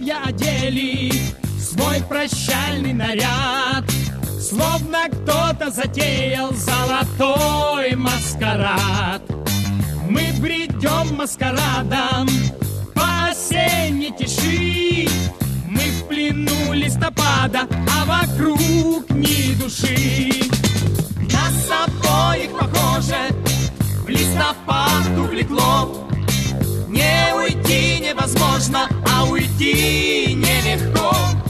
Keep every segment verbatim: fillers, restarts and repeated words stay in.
деревья одели свой прощальный наряд, словно кто-то затеял золотой маскарад. Мы бредем маскарадом по осенней тиши, мы в плену листопада, а вокруг ни души. Нас обоих, похоже, в листопад увлекло. Не уйти невозможно, а уйти нелегко.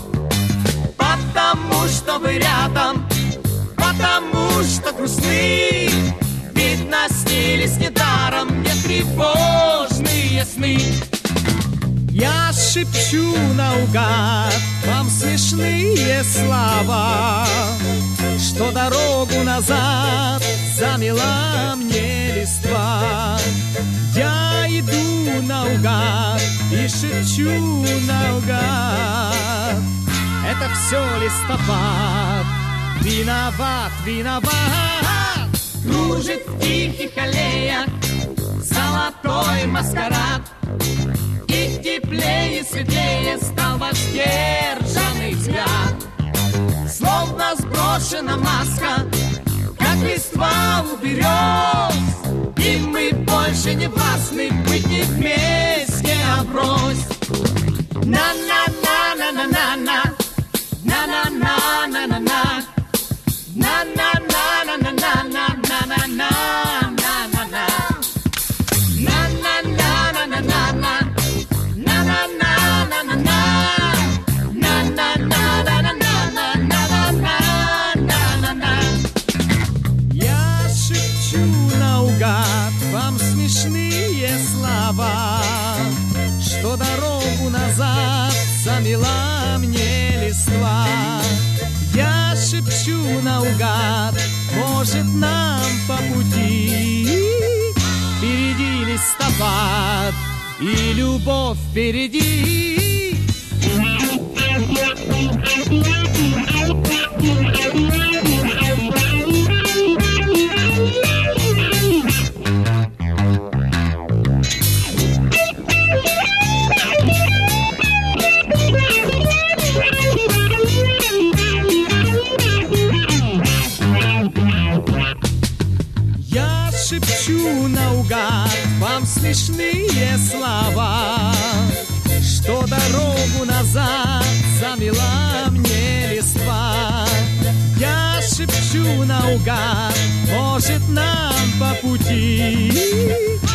Потому что вы рядом, потому что грустны. Видно, снились недаром мне тревожные сны. Я шепчу наугад вам смешные слова, что дорогу назад замела мне листва. Я иду наугад и шепчу наугад: это все листопад, виноват, виноват. Кружит в тихих аллеях золотой маскарад, и теплее, светлее стал ваш сдержанный взгляд. Словно сброшена маска, как листва у берез, и мы больше не властны быть не вместе, а врозь. На-на-на-на-на-на-на, на-на-на-на-на-на, на-на-на-на-на-на-на-на-на-на. Я шепчу наугад вам смешные слова, что дорогу назад замела мне листва. Я шепчу наугад, может, нам по пути. Впереди листопад и любовь впереди. Я шепчу наугад вам смешные слова, что дорогу назад замела мне листва. Я шепчу наугад, может, нам по пути.